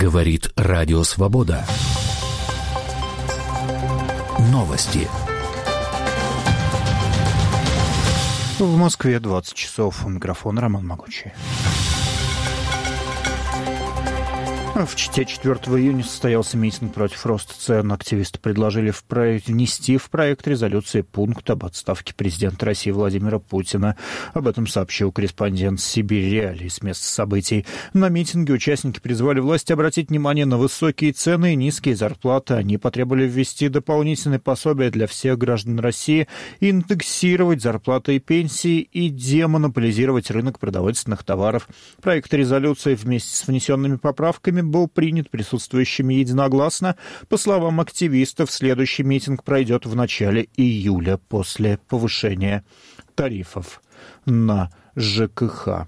Говорит Радио Свобода. Новости. В Москве 20 часов. У микрофона Роман Могучий. В Чите 4 июня состоялся митинг против роста цен. Активисты предложили внести в проект резолюции пункт об отставке президента России Владимира Путина. Об этом сообщил корреспондент Сибирь Реалии с места событий. На митинге участники призвали власти обратить внимание на высокие цены и низкие зарплаты. Они потребовали ввести дополнительные пособия для всех граждан России, индексировать зарплаты и пенсии и демонополизировать рынок продовольственных товаров. Проект резолюции вместе с внесенными поправками был принят присутствующими единогласно. По словам активистов, следующий митинг пройдет в начале июля после повышения тарифов на ЖКХ.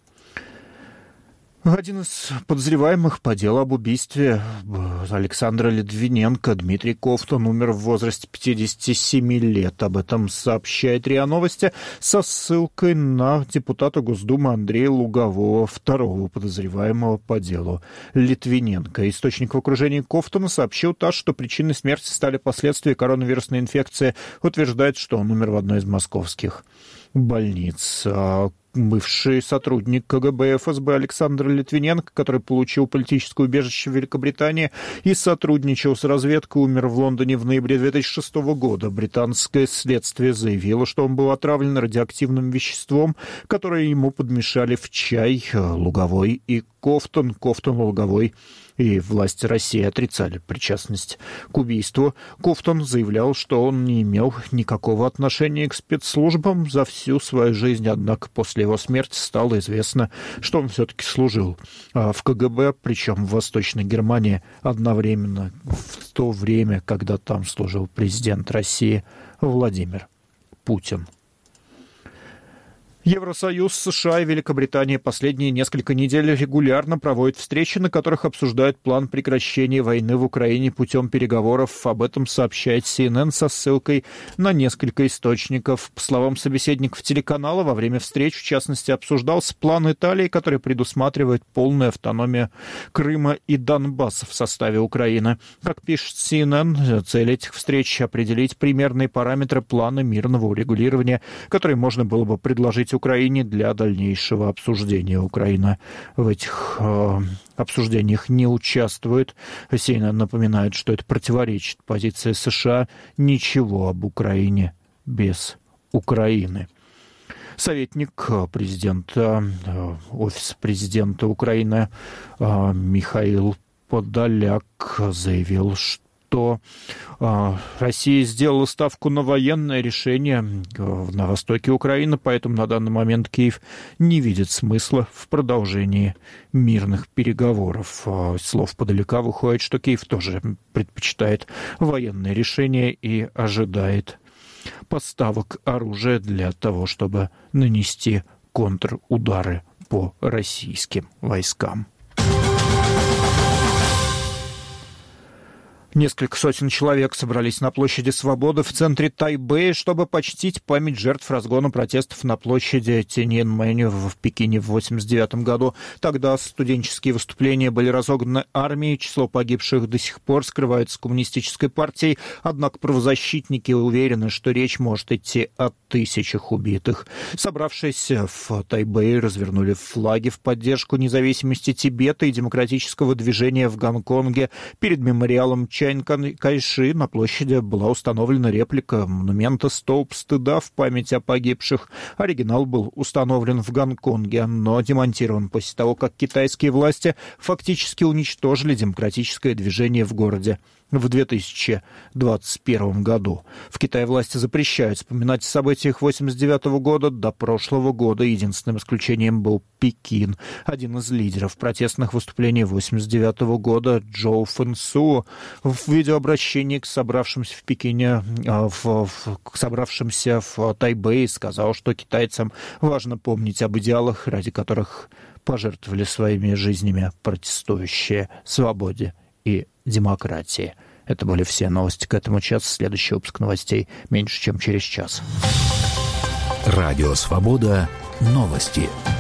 Один из подозреваемых по делу об убийстве Александра Литвиненко, Дмитрий Ковтун, умер в возрасте 57 лет. Об этом сообщает РИА Новости со ссылкой на депутата Госдумы Андрея Лугового, второго подозреваемого по делу Литвиненко. Источник в окружении Ковтуна сообщил ТАСС, что причиной смерти стали последствия коронавирусной инфекции. Утверждает, что он умер в одной из московских больниц. Бывший сотрудник КГБ и ФСБ Александр Литвиненко, который получил политическое убежище в Великобритании и сотрудничал с разведкой, умер в Лондоне в ноябре 2006 года. Британское следствие заявило, что он был отравлен радиоактивным веществом, которое ему подмешали в чай. Луговой и Ковтун, Луговой и власти России отрицали причастность к убийству. Ковтун заявлял, что он не имел никакого отношения к спецслужбам за всю свою жизнь, однако после его смерти стало известно, что он все-таки служил в КГБ, причем в Восточной Германии одновременно в то время, когда там служил президент России Владимир Путин. Евросоюз, США и Великобритания последние несколько недель регулярно проводят встречи, на которых обсуждают план прекращения войны в Украине путем переговоров. Об этом сообщает CNN со ссылкой на несколько источников. По словам собеседников телеканала, во время встреч, в частности, обсуждался план Италии, который предусматривает полную автономию Крыма и Донбасса в составе Украины. Как пишет CNN, цель этих встреч — определить примерные параметры плана мирного урегулирования, которые можно было бы предложить Украине для дальнейшего обсуждения. Украина в этих обсуждениях не участвует. CNN напоминает, что это противоречит позиции США. Ничего об Украине без Украины. Советник президента, офиса президента Украины Михаил Подоляк заявил, что Россия сделала ставку на военное решение на востоке Украины, поэтому на данный момент Киев не видит смысла в продолжении мирных переговоров. Из слов Подоляка выходит, что Киев тоже предпочитает военное решение и ожидает поставок оружия для того, чтобы нанести контрудары по российским войскам. Несколько сотен человек собрались на площади Свободы в центре Тайбэя, чтобы почтить память жертв разгона протестов на площади Тяньаньмэнь в Пекине в 1989 году. Тогда студенческие выступления были разогнаны армией, число погибших до сих пор скрывается коммунистической партией, однако правозащитники уверены, что речь может идти о тысячах убитых. Собравшиеся в Тайбэе развернули флаги в поддержку независимости Тибета и демократического движения в Гонконге. Перед мемориалом Чань Кайши на площади была установлена реплика монумента «Столб стыда» в память о погибших. Оригинал был установлен в Гонконге, но демонтирован после того, как китайские власти фактически уничтожили демократическое движение в городе в 2021 году. В Китае власти запрещают вспоминать о событиях 1989 года до прошлого года. Единственным исключением был Пекин. Один из лидеров протестных выступлений 1989 года, Джоу Фэнсу, в видеообращении к собравшимся в Пекине, к собравшимся в Тайбэе, сказал, что китайцам важно помнить об идеалах, ради которых пожертвовали своими жизнями протестующие свободе и демократии. Это были все новости к этому часу. Следующий выпуск новостей меньше, чем через час. Радио «Свобода». Новости.